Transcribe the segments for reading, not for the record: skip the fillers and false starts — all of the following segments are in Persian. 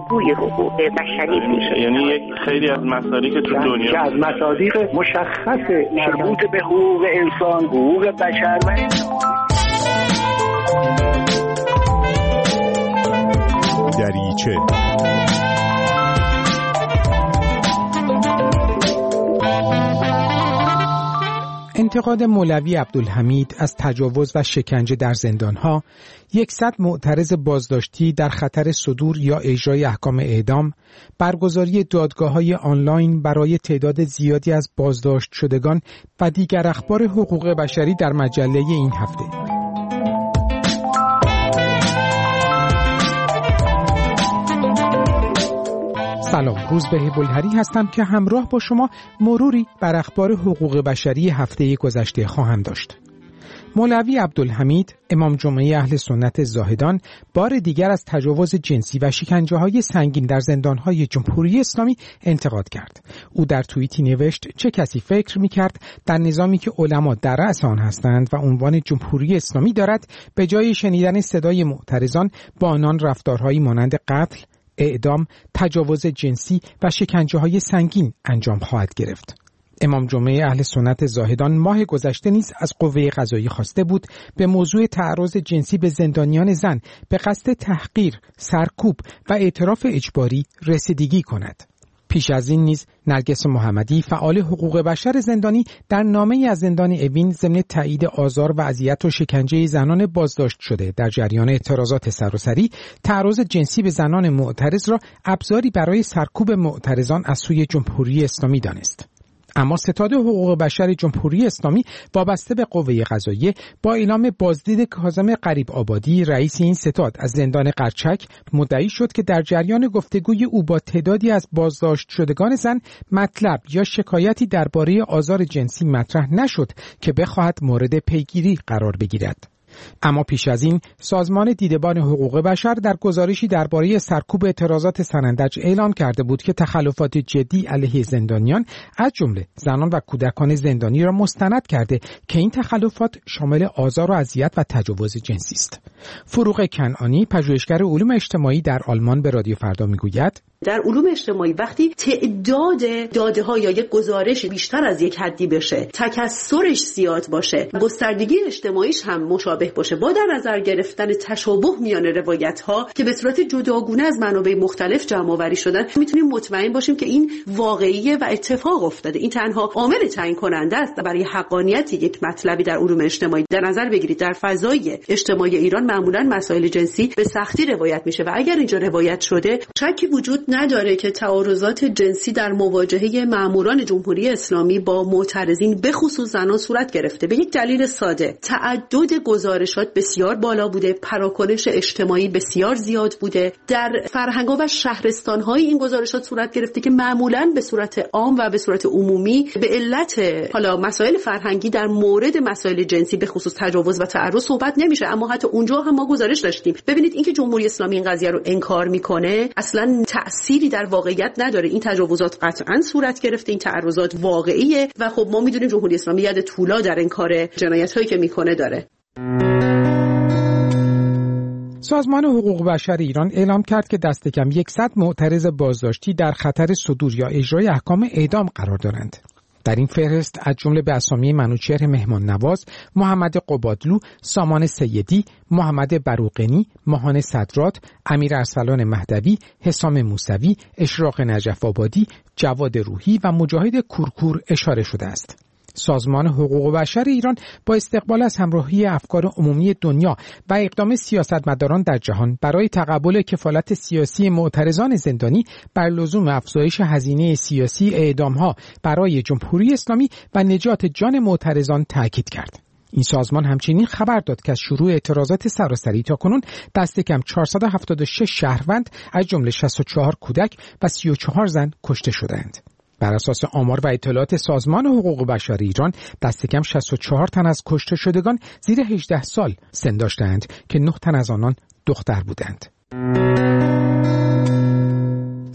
گفتگوی حقوق بشری میشه. یعنی یک خیلی از مصادیق تو دنیا که از مصادیق مشخص مربوط به حقوق انسان، حقوق بشر و دریچه. انتقاد مولوی عبدالحمید از تجاوز و شکنجه در زندانها، 100 معترض بازداشتی در خطر صدور یا اجرای احکام اعدام، برگزاری دادگاه‌های آنلاین برای تعداد زیادی از بازداشت شدگان و دیگر اخبار حقوق بشری در مجله این هفته. سلام، روزبه بلهری هستم که همراه با شما مروری بر اخبار حقوق بشری هفته گذشته خواهم داشت. مولوی عبدالحمید، امام جمعه اهل سنت زاهدان، بار دیگر از تجاوز جنسی و شکنجه‌های سنگین در زندان‌های جمهوری اسلامی انتقاد کرد. او در توییتی نوشت: چه کسی فکر می‌کرد در نظامی که علما در رأس آن هستند و عنوان جمهوری اسلامی دارد، به جای شنیدن صدای معترضان با آنان رفتارهایی مانند قتل، اعدام، تجاوز جنسی و شکنجه‌های سنگین انجام خواهد گرفت. امام جمعه اهل سنت زاهدان ماه گذشته نیز از قوه قضاییه خواسته بود به موضوع تعرض جنسی به زندانیان زن به قصد تحقیر، سرکوب و اعتراف اجباری رسیدگی کند. پیش از این نیز نرگس محمدی، فعال حقوق بشر زندانی، در نامه‌ای از زندان اوین ضمن تایید آزار و اذیت و شکنجه زنان بازداشت شده در جریان اعتراضات سراسری، تعرض جنسی به زنان معترض را ابزاری برای سرکوب معترضان از سوی جمهوری اسلامی دانست. اما ستاد حقوق بشر جمهوری اسلامی وابسته به قوه قضاییه با اعلام بازدید کاظم غریب آبادی، رئیس این ستاد، از زندان قرچک مدعی شد که در جریان گفتگوی او با تعدادی از بازداشت شدگان زن مطلب یا شکایتی درباره آزار جنسی مطرح نشد که بخواهد مورد پیگیری قرار بگیرد. اما پیش از این سازمان دیدبان حقوق بشر در گزارشی درباره سرکوب اعتراضات سنندج اعلام کرده بود که تخلفات جدی علیه زندانیان از جمله زنان و کودکان زندانی را مستند کرده که این تخلفات شامل آزار و اذیت و تجاوز جنسی است. فروغ کنعانی، پژوهشگر علوم اجتماعی در آلمان، به رادیو فردا میگوید: در علوم اجتماعی وقتی تعداد داده‌ها یا یک گزارش بیشتر از یک حدی بشه، تکثرش زیاد باشه، گستردگی اجتماعیش هم مشابه باشه، با در نظر گرفتن تشابه میان روایت‌ها که به صورت جداگونه از منابع مختلف جمع‌آوری شدن، میتونیم مطمئن باشیم که این واقعیه و اتفاق افتاده. این تنها عامل تعیین کننده است برای حقانیت یک مطلبی در علوم اجتماعی. در نظر بگیرید در فضای اجتماعی ایران معمولاً مسائل جنسی به سختی روایت میشه و اگر اینجا روایت شده، شکی وجود نداره که تعارضات جنسی در مواجهه ماموران جمهوری اسلامی با معترضین به خصوص زنان صورت گرفته. به یک دلیل ساده: تعدد گزارشات بسیار بالا بوده، پراکنش اجتماعی بسیار زیاد بوده، در فرهنگ‌ها و شهرستان‌های این گزارشات صورت گرفته که معمولاً به صورت عام و به صورت عمومی به علت حالا مسائل فرهنگی در مورد مسائل جنسی به خصوص تجاوز و تعرض صحبت نمیشه. اما حتی اونجا هم ما گزارش داشتیم. ببینید اینکه جمهوری اسلامی این قضیه رو انکار میکنه اصلاً تأثیری در واقعیت نداره. این تجاوزات قطعاً صورت گرفته، این تعرضات واقعیه و خب ما میدونیم جمهوری اسلامی ید طولا در انکار جنایت‌هایی که میکنه داره. سازمان حقوق بشر ایران اعلام کرد که دست کم 100 معترض بازداشتی در خطر صدور یا اجرای احکام اعدام قرار دارند. در این فهرست از جمله به اسامی منوچهر مهمان نواز، محمد قبادلو، سامان سیدی، محمد بروقینی، ماهان صدرات، امیر ارسلان مهدوی، حسام موسوی، اشراق نجف آبادی، جواد روحی و مجاهد کورکور اشاره شده است. سازمان حقوق بشر ایران با استقبال از همراهی افکار عمومی دنیا و اقدام سیاستمداران در جهان برای تقبل کفالت سیاسی معترضان زندانی بر لزوم افزایش هزینه سیاسی اعدام‌ها برای جمهوری اسلامی و نجات جان معترضان تاکید کرد. این سازمان همچنین خبر داد که از شروع اعتراضات سراسری تاکنون دست کم 476 شهروند از جمله 64 کودک و 34 زن کشته شدند. بر اساس آمار و اطلاعات سازمان حقوق بشر ایران دست کم 64 تن از کشته شدگان زیر 18 سال سن داشتند که 9 تن از آنان دختر بودند.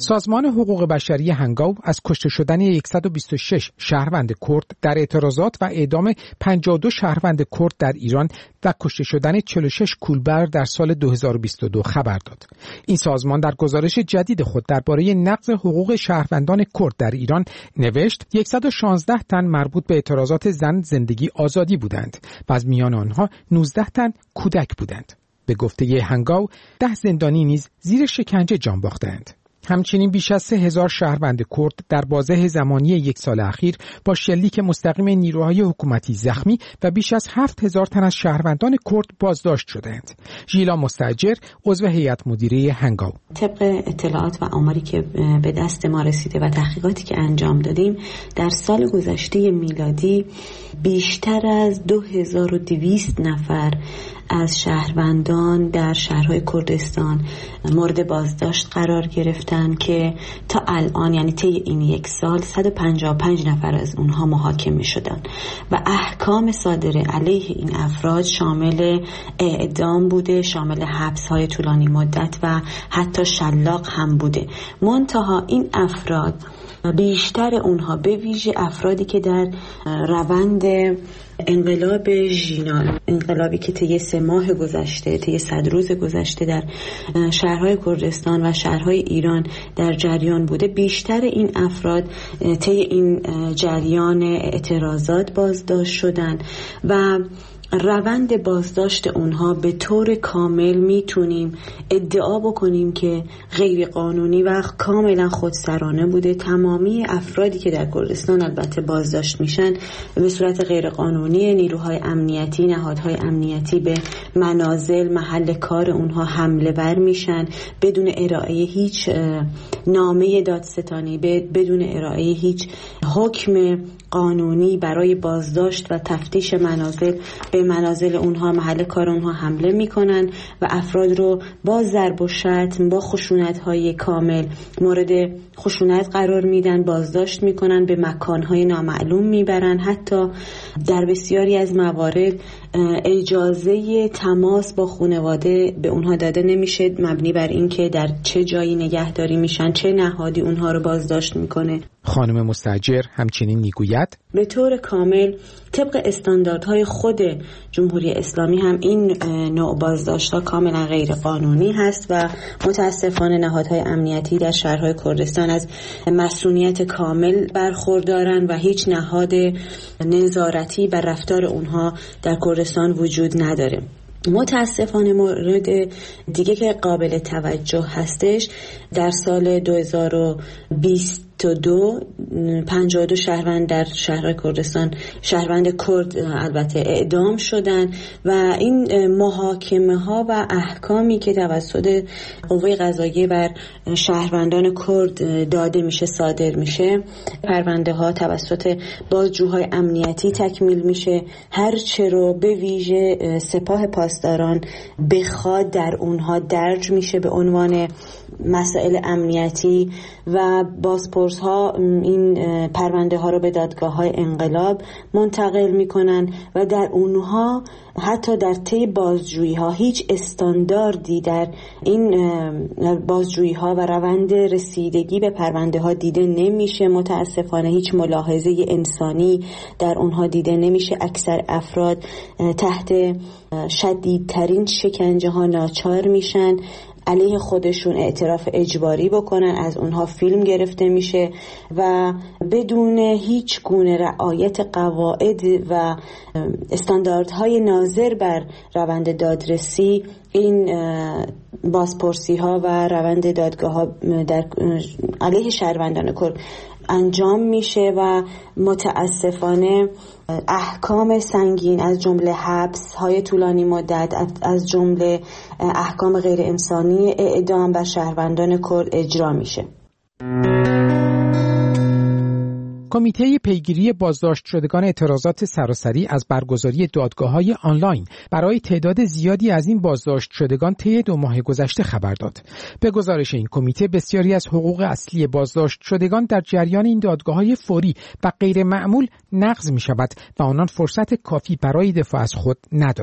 سازمان حقوق بشری هنگاو از کشته شدن 126 شهروند کرد در اعتراضات و اعدام 52 شهروند کرد در ایران و کشته شدن 46 کولبر در سال 2022 خبر داد. این سازمان در گزارش جدید خود درباره نقض حقوق شهروندان کرد در ایران نوشت 116 تن مربوط به اعتراضات زن زندگی آزادی بودند و از میان آنها 19 تن کودک بودند. به گفته هنگاو 10 زندانی نیز زیر شکنجه جان باختند. همچنین بیش از 3000 شهروند کرد در بازه زمانی 1 سال اخیر با شلیک مستقیم نیروهای حکومتی زخمی و بیش از 7000 تن از شهروندان کرد بازداشت شدند. ژیلا مستاجر، عضو هیئت مدیره هنگاو: طبق اطلاعات و آماری که به دست ما رسیده و تحقیقاتی که انجام دادیم، در سال گذشته میلادی بیشتر از 2200 نفر از شهروندان در شهرهای کردستان مورد بازداشت قرار گرفتن که تا الان، یعنی طی این 1 سال، 155 نفر از اونها محاکمه شدن و احکام صادره علیه این افراد شامل اعدام بوده، شامل حبس‌های طولانی مدت و حتی شلاق هم بوده. منتها این افراد، بیشتر اونها، به ویژه افرادی که در روند انقلاب ژینال، انقلابی که طی 3 ماه گذشته، طی 100 روز گذشته در شهرهای کردستان و شهرهای ایران در جریان بوده، بیشتر این افراد طی این جریان اعتراضات بازداشت شدن و روند بازداشت اونها به طور کامل میتونیم ادعا بکنیم که غیر قانونی و کاملا خودسرانه بوده. تمامی افرادی که در کردستان البته بازداشت میشن به صورت غیر قانونی، نیروهای امنیتی، نهادهای امنیتی به منازل، محل کار اونها حمله ور میشن بدون ارائه هیچ نامه دادستانی، بدون ارائه هیچ حکم قانونی برای بازداشت و تفتیش منازل. به منازل اونها، محل کار اونها حمله میکنن و افراد رو با ضرب و شتم، با خشونت‌های کامل مورد خشونت قرار میدن، بازداشت میکنن، به مکان‌های نامعلوم میبرن. حتی در بسیاری از موارد اجازه تماس با خانواده به اونها داده نمیشه، مبنی بر اینکه در چه جایی نگهداری میشن، چه نهادی اونها رو بازداشت میکنه. خانم مستاجر همچنین میگوید به طور کامل طبق استانداردهای خود جمهوری اسلامی هم این نوع بازداشت‌ها کاملا غیر قانونی هست و متاسفانه نهادهای امنیتی در شهرهای کردستان از مسئولیت کامل برخوردارن و هیچ نهاد نظارتی بر رفتار اونها در کردستان وجود نداره. متاسفانه مورد دیگه که قابل توجه هستش، در سال 2022 52 شهروند در شهر کردستان، شهروند کرد البته، اعدام شدن و این محاکمه ها و احکامی که توسط قوه قضاییه بر شهروندان کرد داده میشه، صادر میشه، پرونده ها توسط بازجوهای امنیتی تکمیل میشه. هر چه رو به ویژه سپاه پاسداران بخواد در اونها درج میشه به عنوان مسائل امنیتی و بازپرس ها این پرونده ها رو به دادگاه های انقلاب منتقل میکنن و در اونها حتی در طی بازجویی ها هیچ استانداردی در این بازجویی ها و روند رسیدگی به پرونده ها دیده نمیشه. متاسفانه هیچ ملاحظه انسانی در اونها دیده نمیشه. اکثر افراد تحت شدیدترین شکنجه ها ناچار میشن، علیه خودشون اعتراف اجباری بکنن، از اونها فیلم گرفته میشه و بدون هیچ گونه رعایت قواعد و استانداردهای ناظر بر روند دادرسی این بازپرسی ها و روند دادگاه ها در علیه شهروندان کرد انجام میشه و متاسفانه احکام سنگین از جمله حبس های طولانی مدت، از جمله احکام غیر انسانی اعدام بر شهروندان کرد اجرا میشه. کمیته پیگیری بازداشت شدگان اعتراضات سراسری از برگزاری دادگاه‌های آنلاین برای تعداد زیادی از این بازداشت شدگان طی 2 ماه گذشته خبر داد. به گزارش این کمیته بسیاری از حقوق اصلی بازداشت شدگان در جریان این دادگاه‌های فوری و غیر معمول نقض می‌شود و آنان فرصت کافی برای دفاع از خود ندارند.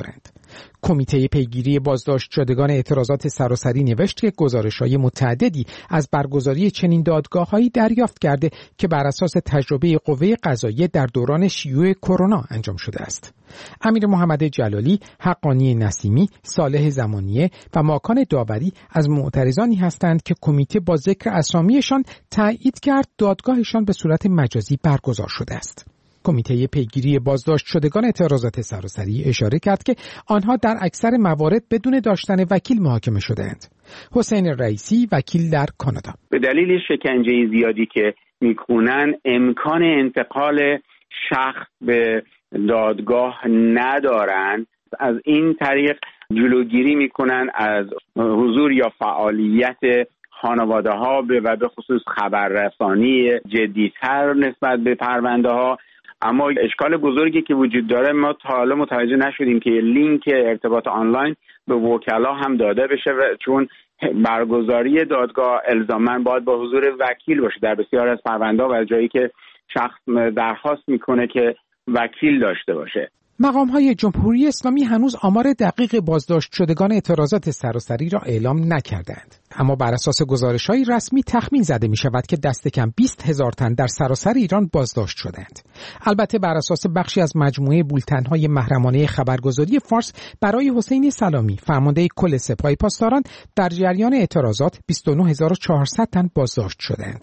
کمیته پیگیری بازداشت شدگان اعتراضات سراسری نوشت که گزارش‌های متعددی از برگزاری چنین دادگاه‌هایی دریافت کرده که بر اساس تجربه قوه قضاییه در دوران شیوع کرونا انجام شده است. امیر محمد جلالی، حقانی نسیمی، صالح زمانیه و ماکان داوری از معترضانی هستند که کمیته با ذکر اسامیشان تایید کرد دادگاهشان به صورت مجازی برگزار شده است. کمیته پیگیری بازداشت شدگان اعتراضات سراسری اشاره کرد که آنها در اکثر موارد بدون داشتن وکیل محاکمه شده‌اند. حسین رئیسی، وکیل در کانادا: به دلیل شکنجه زیادی که میکنن امکان انتقال شخص به دادگاه ندارن، از این طریق جلوگیری میکنن از حضور یا فعالیت خانواده ها و به خصوص خبررسانی جدی‌تر نسبت به پرونده ها. اما اشکال بزرگی که وجود داره، ما تا حالا متوجه نشدیم که لینک ارتباط آنلاین به وکلا هم داده بشه، چون برگزاری دادگاه الزاماً باید با حضور وکیل باشه در بسیار از پرونده و جایی که شخص درخواست میکنه که وکیل داشته باشه. مقام‌های جمهوری اسلامی هنوز آمار دقیق بازداشت شدگان اعتراضات سراسری را اعلام نکردند، اما بر اساس گزارش‌های رسمی تخمین زده می‌شود که دست کم 20,000 تن در سراسر ایران بازداشت شدند. البته بر اساس بخشی از مجموعه بولتن‌های محرمانه خبرگزاری فارس برای حسین سلامی، فرمانده کل سپاه پاسداران، در جریان اعتراضات 29,400 تن بازداشت شدند.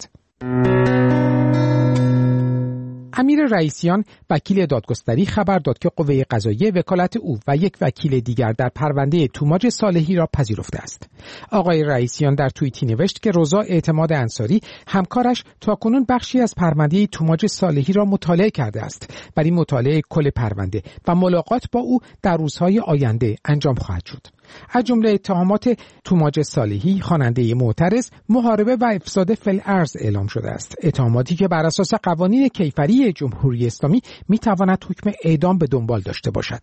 امیر رئیسیان، وکیل دادگستری، خبر داد که قوه قضاییه وکالت او و یک وکیل دیگر در پرونده توماج صالحی را پذیرفته است. آقای رئیسیان در توییتی نوشت که رضا اعتماد انصاری، همکارش، تاکنون بخشی از پرونده توماج صالحی را مطالعه کرده است، ولی مطالعه کل پرونده و ملاقات با او در روزهای آینده انجام خواهد شد. از جمله اتهامات توماج صالحی، خواننده معترض، محاربه و افساد فی‌الارض اعلام شده است. اتهاماتی که بر اساس قوانین کیفری جمهوری اسلامی میتواند حکم اعدام به دنبال داشته باشد.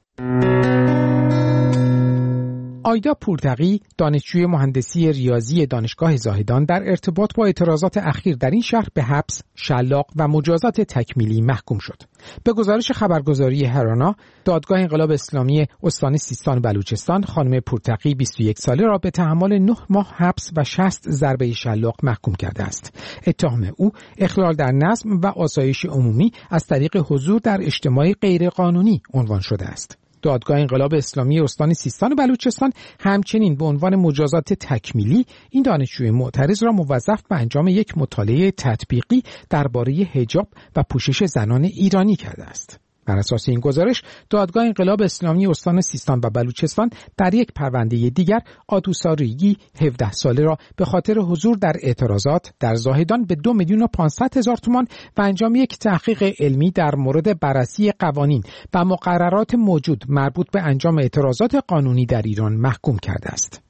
آیدا پورتقی، دانشجوی مهندسی ریاضی دانشگاه زاهدان، در ارتباط با اعتراضات اخیر در این شهر به حبس، شلاق و مجازات تکمیلی محکوم شد. به گزارش خبرگزاری هرانا، دادگاه انقلاب اسلامی استان سیستان و بلوچستان خانم پورتقی 21 ساله را به تحمل 9 ماه حبس و 60 ضربه شلاق محکوم کرده است. اتهام او اخلال در نظم و آسایش عمومی از طریق حضور در اجتماع غیرقانونی عنوان شده است. دادگاه انقلاب اسلامی استان سیستان و بلوچستان همچنین به عنوان مجازات تکمیلی این دانشجوی معترض را موظف به انجام یک مطالعه تطبیقی درباره حجاب و پوشش زنان ایرانی کرده است. بر اساس این گزارش، دادگاه انقلاب اسلامی استان سیستان و بلوچستان در یک پرونده دیگر آدوسا ریگی 17 ساله را به خاطر حضور در اعتراضات در زاهدان به 2,500,000 تومان و انجام یک تحقیق علمی در مورد بررسی قوانین و مقررات موجود مربوط به انجام اعتراضات قانونی در ایران محکوم کرده است.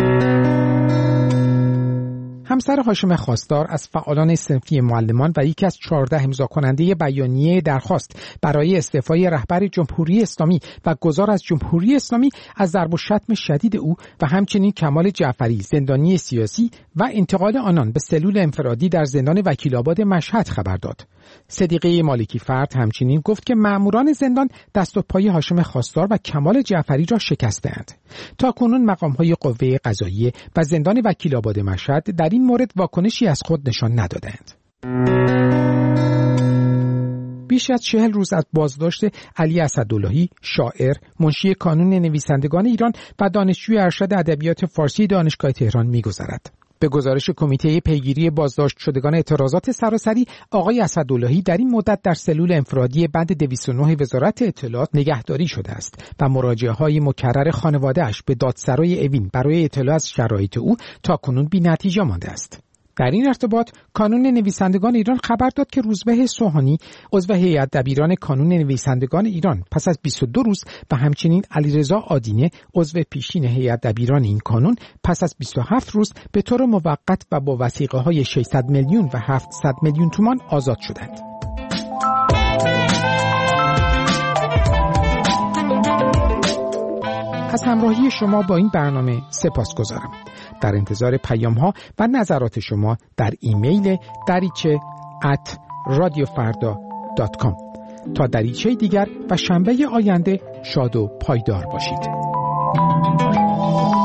همسر هاشم خواستار از فعالان صنفی معلمان و یکی از 14 امضا کننده بیانیه درخواست برای استعفای رهبر جمهوری اسلامی و گذار از جمهوری اسلامی از ضرب و شتم شدید او و همچنین کمال جعفری، زندانی سیاسی، و انتقال آنان به سلول انفرادی در زندان وکیل‌آباد مشهد خبر داد. صدیقه مالکی فرد همچنین گفت که ماموران زندان دست و پای هاشم خواستار و کمال جعفری را شکستند. تاکنون مقام‌های قوه قضاییه و زندان وکیل‌آباد مشهد در این مورد واکنشی از خود نشان ندادند. بیش از 40 روز از بازداشت علی اسداللهی، شاعر، منشی کانون نویسندگان ایران و دانشجوی ارشد ادبیات فارسی دانشگاه تهران می‌گذرد. به گزارش کمیته پیگیری بازداشت شدگان اعتراضات سراسری، آقای اسداللهی در این مدت در سلول انفرادی بند 209 وزارت اطلاعات نگهداری شده است و مراجعه‌های مکرر خانواده‌اش به دادسرای اوین برای اطلاع از شرایط او تاکنون بی‌نتیجه مانده است. در این ارتباط کانون نویسندگان ایران خبر داد که روزبه سوهانی، عضو هیئت دبیران کانون نویسندگان ایران، پس از 22 روز و همچنین علیرضا آدینه، عضو پیشین هیئت دبیران این کانون، پس از 27 روز به طور موقت و با وثیقه‌های 600 میلیون و 700 میلیون تومان آزاد شدند. از همراهی شما با این برنامه سپاسگزارم. در انتظار پیام‌ها و نظرات شما در ایمیل dariche@radiofarda.com. تا دریچه دیگر و شنبه آینده شاد و پایدار باشید.